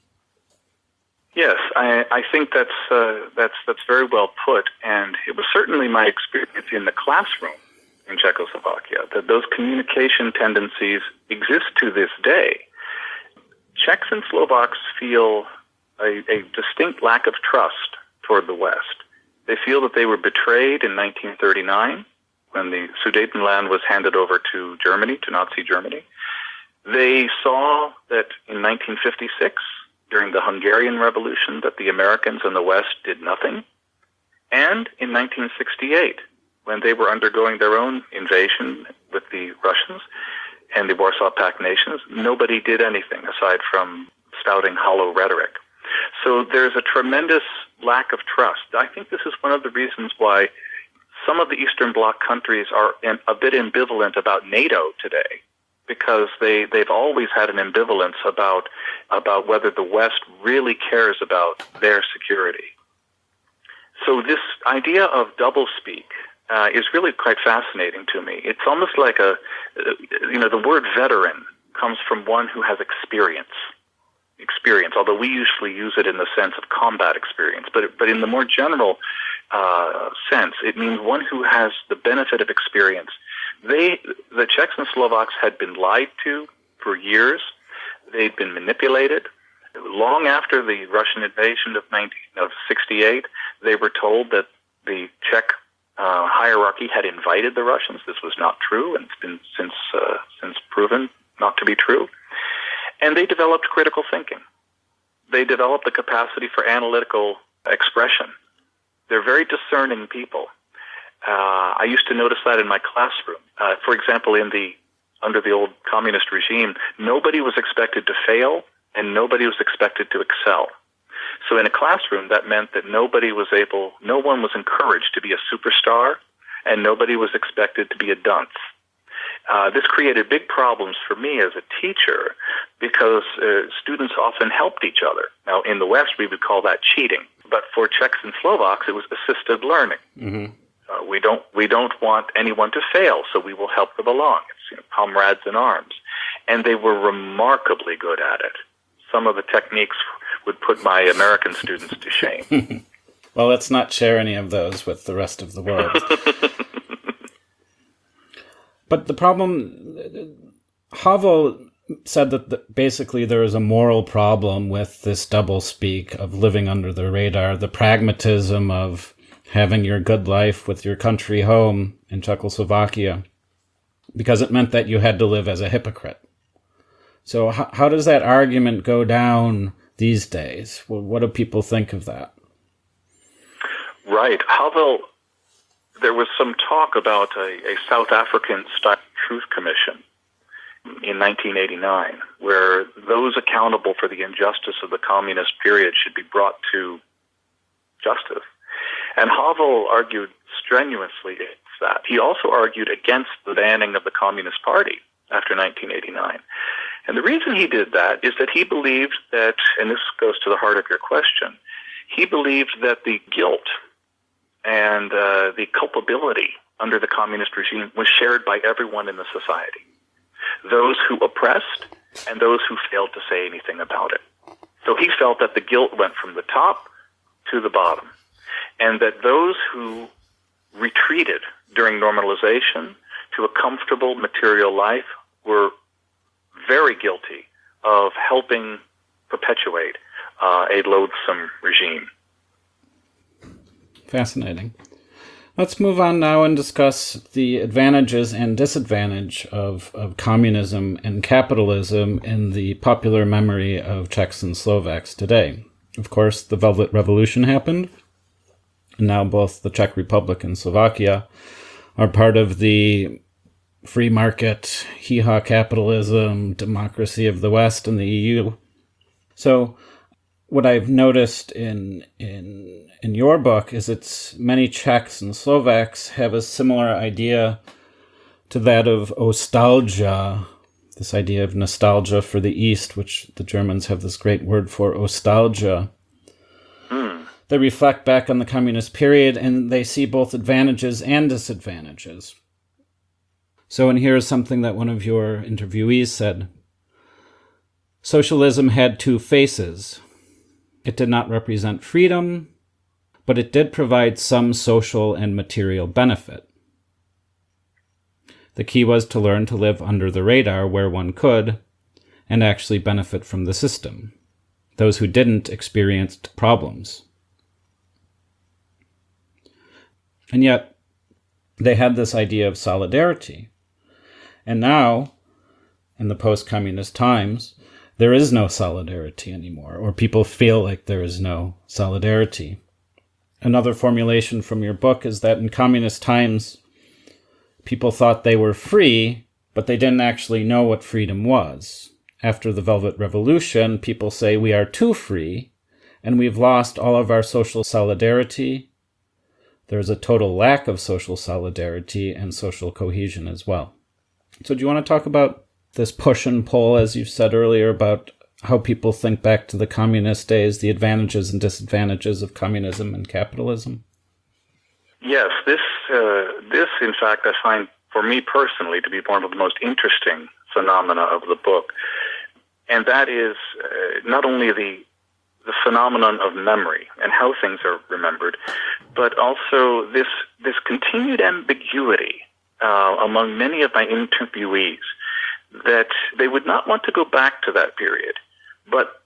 Yes, I, I think that's uh, that's that's very well put, and it was certainly my experience in the classroom in Czechoslovakia that those communication tendencies exist to this day. Czechs and Slovaks feel a, a distinct lack of trust toward the West. They feel that they were betrayed in nineteen thirty-nine when the Sudetenland was handed over to Germany, to Nazi Germany. They saw that in nineteen fifty-six, during the Hungarian Revolution, that the Americans and the West did nothing. And in nineteen sixty-eight, when they were undergoing their own invasion with the Russians and the Warsaw Pact nations, nobody did anything aside from spouting hollow rhetoric. So there's a tremendous lack of trust. I think this is one of the reasons why some of the Eastern Bloc countries are in, a bit ambivalent about NATO today, because they, they've always had an ambivalence about about whether the West really cares about their security. So this idea of doublespeak uh, is really quite fascinating to me. It's almost like a, you know, the word veteran comes from one who has experience. Experience, although we usually use it in the sense of combat experience, but but in the more general uh, sense, it means one who has the benefit of experience. They, the Czechs and Slovaks, had been lied to for years. They'd been manipulated. Long after the Russian invasion of nineteen of sixty-eight, they were told that the Czech uh, hierarchy had invited the Russians. This was not true, and it's been since uh, since proven not to be true. And they developed critical thinking. They developed the capacity for analytical expression. They're very discerning people. Uh, I used to notice that in my classroom. Uh, for example, in the under the old communist regime, nobody was expected to fail and nobody was expected to excel. So in a classroom, that meant that nobody was able, no one was encouraged to be a superstar, and nobody was expected to be a dunce. Uh, this created big problems for me as a teacher because uh, students often helped each other. Now, in the West, we would call that cheating, but for Czechs and Slovaks, it was assisted learning. Mm-hmm. Uh, we don't we don't want anyone to fail, so we will help them along. It's, you know, comrades in arms, and they were remarkably good at it. Some of the techniques would put my American students to shame. Well, let's not share any of those with the rest of the world. But the problem, Havel said that the, basically there is a moral problem with this doublespeak of living under the radar, the pragmatism of having your good life with your country home in Czechoslovakia. because it meant that you had to live as a hypocrite. So how, how does that argument go down these days? Well, what do people think of that? Right. Havel, there was some talk about a, a South African-style truth commission in nineteen eighty-nine, where those accountable for the injustice of the communist period should be brought to justice. And Havel argued strenuously against that. He also argued against the banning of the Communist Party after nineteen eighty-nine. And the reason he did that is that he believed that, and this goes to the heart of your question, he believed that the guilt and uh, the culpability under the communist regime was shared by everyone in the society. Those who oppressed and those who failed to say anything about it. So he felt that the guilt went from the top to the bottom, and that those who retreated during normalization to a comfortable material life were very guilty of helping perpetuate uh, a loathsome regime. Fascinating. Let's move on now and discuss the advantages and disadvantage of, of communism and capitalism in the popular memory of Czechs and Slovaks today. Of course, the Velvet Revolution happened, and now both the Czech Republic and Slovakia are part of the free market, hee-haw capitalism, democracy of the West and the E U. So what I've noticed in in in your book is it's many Czechs and Slovaks have a similar idea to that of nostalgia, this idea of nostalgia for the East, which the Germans have this great word for, nostalgia. Mm. They reflect back on the communist period and they see both advantages and disadvantages. So, and here's something that one of your interviewees said. Socialism had two faces. It did not represent freedom, but it did provide some social and material benefit. The key was to learn to live under the radar where one could, and actually benefit from the system. Those who didn't experienced problems. And yet, they had this idea of solidarity. And now, in the post-communist times, there is no solidarity anymore, or people feel like there is no solidarity. Another formulation from your book is that in communist times, people thought they were free, but they didn't actually know what freedom was. After the Velvet Revolution, people say we are too free, and we've lost all of our social solidarity. There's a total lack of social solidarity and social cohesion as well. So do you want to talk about this push and pull, as you said earlier, about how people think back to the communist days, the advantages and disadvantages of communism and capitalism? Yes, this, uh, this in fact, I find, for me personally, to be one of the most interesting phenomena of the book. And that is uh, not only the the phenomenon of memory and how things are remembered, but also this this continued ambiguity uh, among many of my interviewees that they would not want to go back to that period. But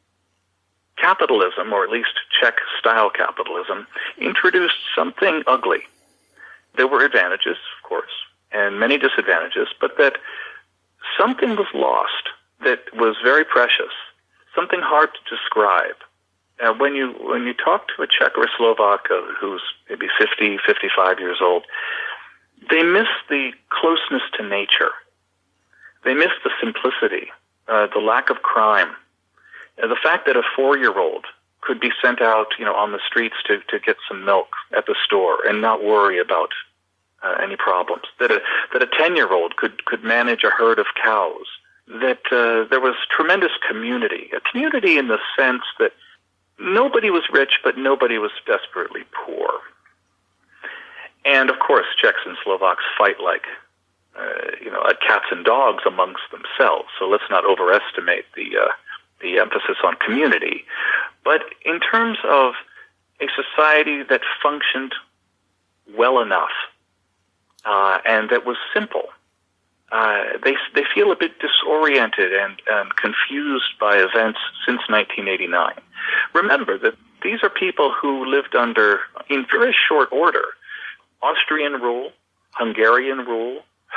capitalism, or at least Czech-style capitalism, introduced something ugly. There were advantages, of course, and many disadvantages, but that something was lost that was very precious, something hard to describe. Uh, when you when you talk to a Czech or a Slovak uh, who's maybe fifty, fifty-five years old, they miss the closeness to nature. They miss the simplicity, uh, the lack of crime, uh, the fact that a four-year-old could be sent out, you know, on the streets to, to get some milk at the store and not worry about uh, any problems. That a that a ten-year-old could could manage a herd of cows. That uh, there was tremendous community, a community in the sense that nobody was rich, but nobody was desperately poor. And of course, Czechs and Slovaks fight like, uh, you know, cats and dogs amongst themselves. So let's not overestimate the uh, the emphasis on community. But in terms of a society that functioned well enough uh, and that was simple, uh, they they feel a bit disoriented and, and confused by events since nineteen eighty-nine. Remember that these are people who lived under, in very short order, Austrian rule, Hungarian rule,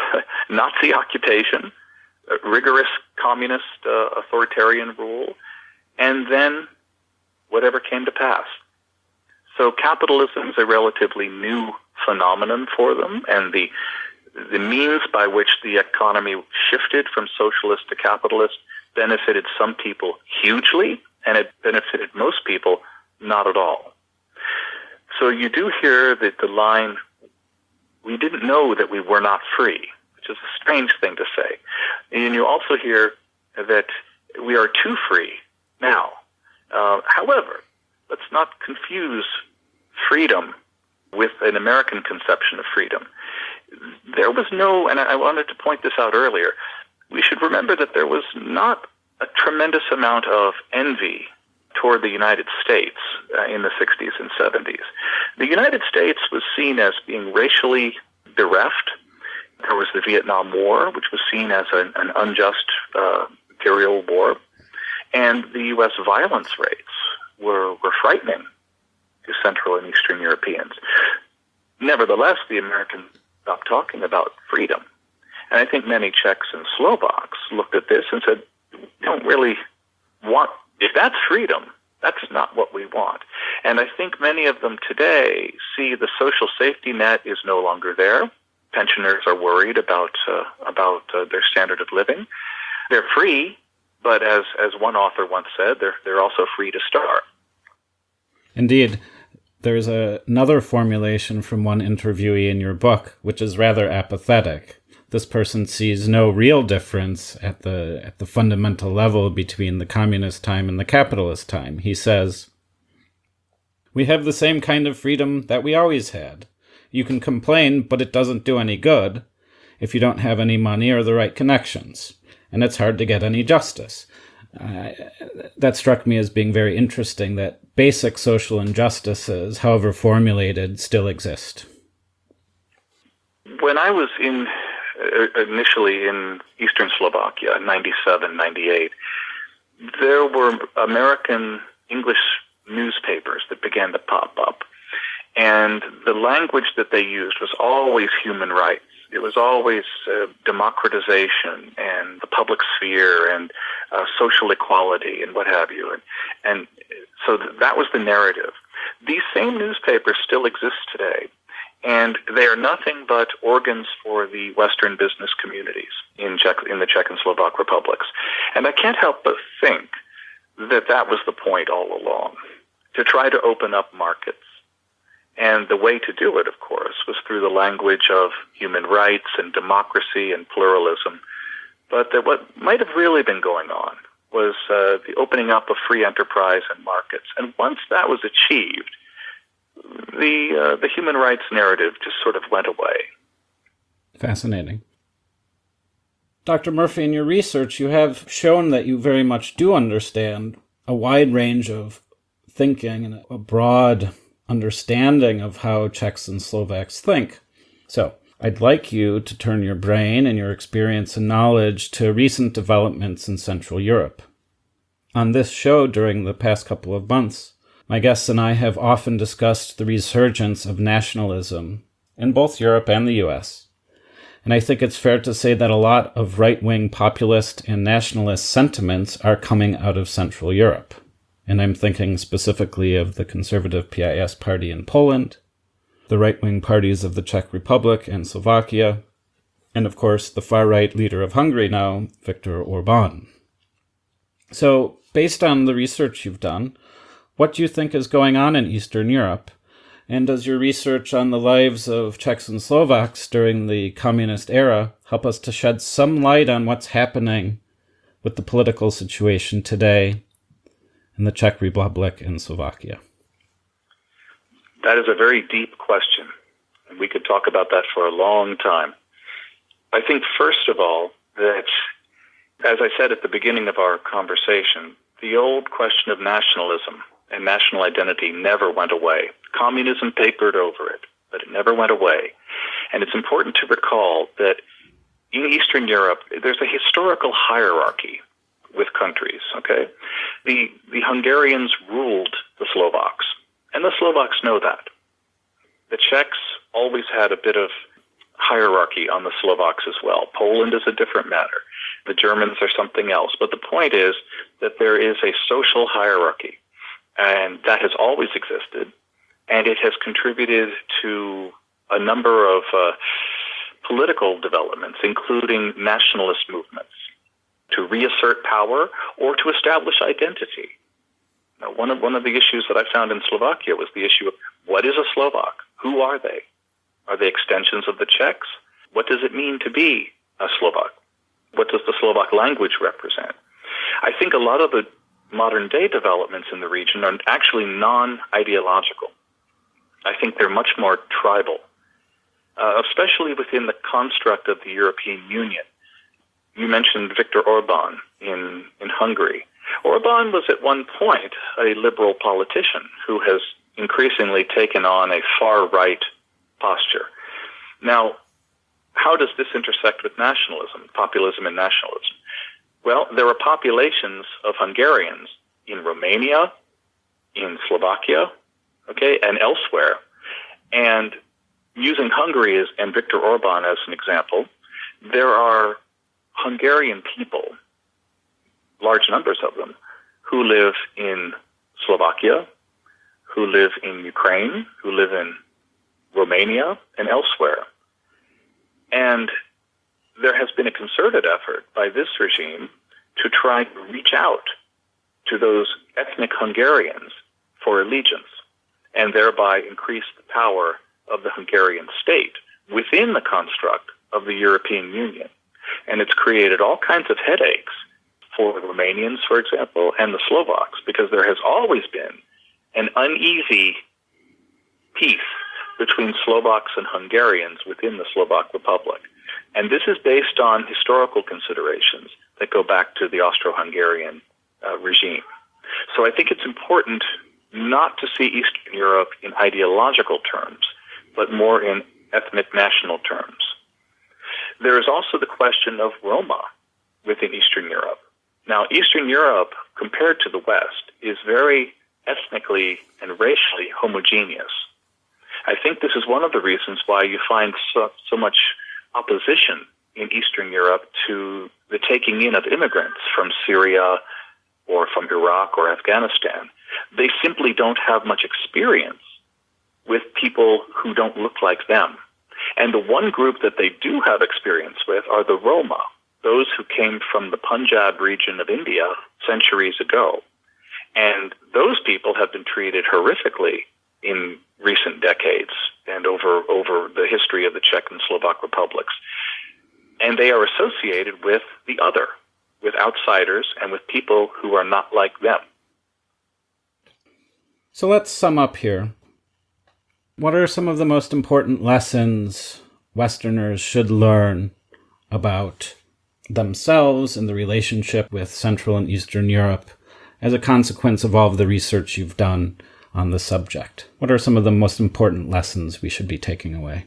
Nazi occupation, rigorous communist uh, authoritarian rule, and then whatever came to pass. So capitalism is a relatively new phenomenon for them, and the the means by which the economy shifted from socialist to capitalist benefited some people hugely, and it benefited most people not at all. So you do hear that the line, "We didn't know that we were not free," which is a strange thing to say. And you also hear that we are too free now. Uh, however, let's not confuse freedom with an American conception of freedom. There was no, and I wanted to point this out earlier, we should remember that there was not a tremendous amount of envy toward the United States uh, in the sixties and seventies. The United States was seen as being racially bereft. There was the Vietnam War, which was seen as an, an unjust uh, imperial war. And the U S violence rates were, were frightening to Central and Eastern Europeans. Nevertheless, the Americans stopped talking about freedom. And I think many Czechs and Slovaks looked at this and said, we don't really want, if that's freedom, that's not what we want. And I think many of them today see the social safety net is no longer there. Pensioners are worried about uh, about uh, their standard of living. They're free, but as as one author once said, they're they're also free to starve. Indeed. There's a, another formulation from one interviewee in your book, which is rather apathetic. This person sees no real difference at the at the fundamental level between the communist time and the capitalist time. He says, "We have the same kind of freedom that we always had. You can complain, but it doesn't do any good if you don't have any money or the right connections, and it's hard to get any justice." Uh, that struck me as being very interesting, that basic social injustices, however formulated, still exist. When I was in uh, initially in Eastern Slovakia, ninety-seven, ninety-eight, there were American English newspapers that began to pop up. And the language that they used was always human rights. It was always uh, democratization and the public sphere and uh, social equality and what have you. And, and so th- that was the narrative. These same newspapers still exist today, and they are nothing but organs for the Western business communities in, Czech, in the Czech and Slovak republics. And I can't help but think that that was the point all along, to try to open up markets. And the way to do it, of course, was through the language of human rights and democracy and pluralism. But that what might have really been going on was uh, the opening up of free enterprise and markets. And once that was achieved, the uh, the human rights narrative just sort of went away. Fascinating. Doctor Murphy, in your research, you have shown that you very much do understand a wide range of thinking and a broad understanding of how Czechs and Slovaks think. So, I'd like you to turn your brain and your experience and knowledge to recent developments in Central Europe. On this show during the past couple of months, my guests and I have often discussed the resurgence of nationalism in both Europe and the U S. And I think it's fair to say that a lot of right-wing populist and nationalist sentiments are coming out of Central Europe. And I'm thinking specifically of the conservative P I S party in Poland, the right-wing parties of the Czech Republic and Slovakia, and of course the far-right leader of Hungary now, Viktor Orban. So, based on the research you've done, what do you think is going on in Eastern Europe? And does your research on the lives of Czechs and Slovaks during the communist era help us to shed some light on what's happening with the political situation today in the Czech Republic and Slovakia? That is a very deep question, and we could talk about that for a long time. I think, first of all, that, as I said at the beginning of our conversation, the old question of nationalism and national identity never went away. Communism papered over it, but it never went away. And it's important to recall that in Eastern Europe, there's a historical hierarchy with countries, okay? The the Hungarians ruled the Slovaks, and the Slovaks know that. The Czechs always had a bit of hierarchy on the Slovaks as well. Poland is a different matter. The Germans are something else. But the point is that there is a social hierarchy, and that has always existed, and it has contributed to a number of uh, political developments, including nationalist movements, to reassert power or to establish identity. Now, one of one of the issues that I found in Slovakia was the issue of what is a Slovak? Who are they? Are they extensions of the Czechs? What does it mean to be a Slovak? What does the Slovak language represent? I think a lot of the modern-day developments in the region are actually non-ideological. I think they're much more tribal, uh, especially within the construct of the European Union. You mentioned Viktor Orban in, in Hungary. Orban was at one point a liberal politician who has increasingly taken on a far-right posture. Now, how does this intersect with nationalism, populism and nationalism? Well, there are populations of Hungarians in Romania, in Slovakia, okay, and elsewhere. And using Hungary as, and Viktor Orban as an example, there are Hungarian people, large numbers of them, who live in Slovakia, who live in Ukraine, who live in Romania, and elsewhere. And there has been a concerted effort by this regime to try to reach out to those ethnic Hungarians for allegiance and thereby increase the power of the Hungarian state within the construct of the European Union. And it's created all kinds of headaches for the Romanians, for example, and the Slovaks, because there has always been an uneasy peace between Slovaks and Hungarians within the Slovak Republic. And this is based on historical considerations that go back to the Austro-Hungarian uh, regime. So I think it's important not to see Eastern Europe in ideological terms, but more in ethnic national terms. There is also the question of Roma within Eastern Europe. Now, Eastern Europe, compared to the West, is very ethnically and racially homogeneous. I think this is one of the reasons why you find so, so much opposition in Eastern Europe to the taking in of immigrants from Syria or from Iraq or Afghanistan. They simply don't have much experience with people who don't look like them. And the one group that they do have experience with are the Roma, those who came from the Punjab region of India centuries ago. And those people have been treated horrifically in recent decades and over, over the history of the Czech and Slovak republics. And they are associated with the other, with outsiders and with people who are not like them. So let's sum up here. What are some of the most important lessons Westerners should learn about themselves and the relationship with Central and Eastern Europe as a consequence of all of the research you've done on the subject? What are some of the most important lessons we should be taking away?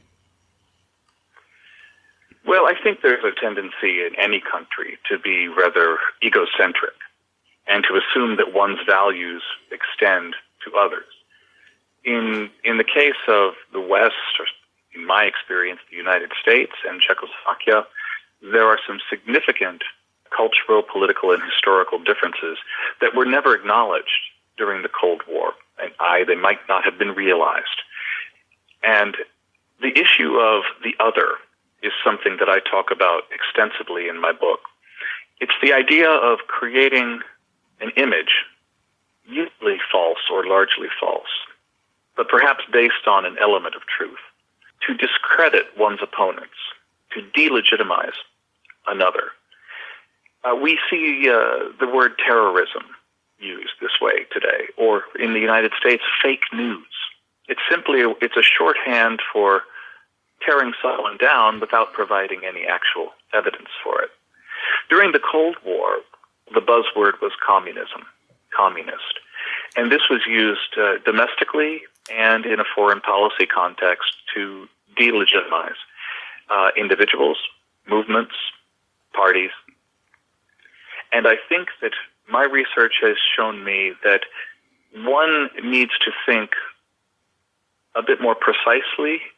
Well, I think there's a tendency in any country to be rather egocentric and to assume that one's values extend to others. In in the case of the West, or in my experience, the United States and Czechoslovakia, there are some significant cultural, political, and historical differences that were never acknowledged during the Cold War. And I, they might not have been realized. And the issue of the other is something that I talk about extensively in my book. It's the idea of creating an image, usually false or largely false, but perhaps based on an element of truth, to discredit one's opponents, to delegitimize another. Uh, we see uh, the word terrorism used this way today, or in the United States, fake news. It's simply, a, it's a shorthand for tearing someone down without providing any actual evidence for it. During the Cold War, the buzzword was communism, communist. And this was used uh, domestically and in a foreign policy context to delegitimize uh, individuals, movements, parties. And I think that my research has shown me that one needs to think a bit more precisely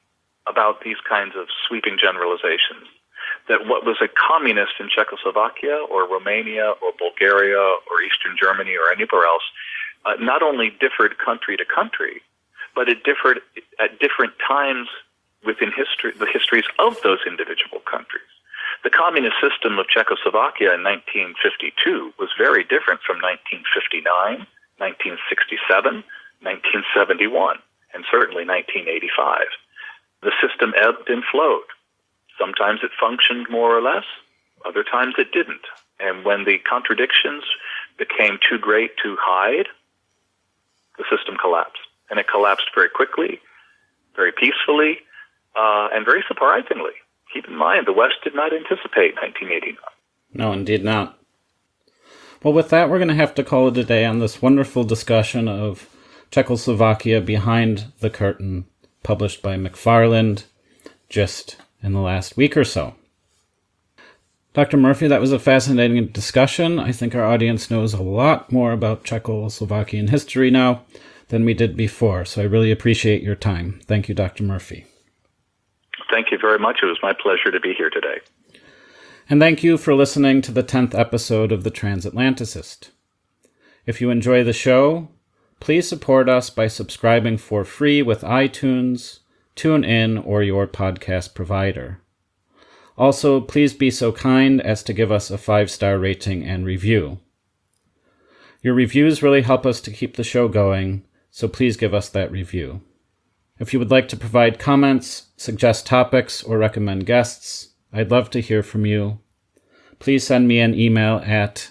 about these kinds of sweeping generalizations, that what was a communist in Czechoslovakia or Romania or Bulgaria or Eastern Germany or anywhere else uh, not only differed country to country, but it differed at different times within history, the histories of those individual countries. The communist system of Czechoslovakia in nineteen fifty-two was very different from nineteen fifty-nine, nineteen sixty-seven, nineteen seventy-one, and certainly nineteen eighty-five. The system ebbed and flowed. Sometimes it functioned more or less, other times it didn't. And when the contradictions became too great to hide, the system collapsed. And it collapsed very quickly, very peacefully, uh, and very surprisingly. Keep in mind, the West did not anticipate nineteen eighty-nine. No, indeed not. Well, with that, we're going to have to call it a day on this wonderful discussion of Czechoslovakia Behind the Curtain, published by McFarland just in the last week or so. Doctor Murphy, that was a fascinating discussion. I think our audience knows a lot more about Czechoslovakian history now than we did before, so I really appreciate your time. Thank you, Doctor Murphy. Thank you very much. It was my pleasure to be here today. And thank you for listening to the tenth episode of The Transatlanticist. If you enjoy the show, please support us by subscribing for free with iTunes, TuneIn, or your podcast provider. Also, please be so kind as to give us a five-star rating and review. Your reviews really help us to keep the show going, so please give us that review. If you would like to provide comments, suggest topics, or recommend guests, I'd love to hear from you. Please send me an email at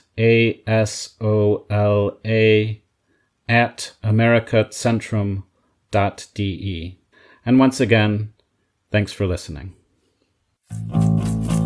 asola at americacentrum dot de. And once again, thanks for listening.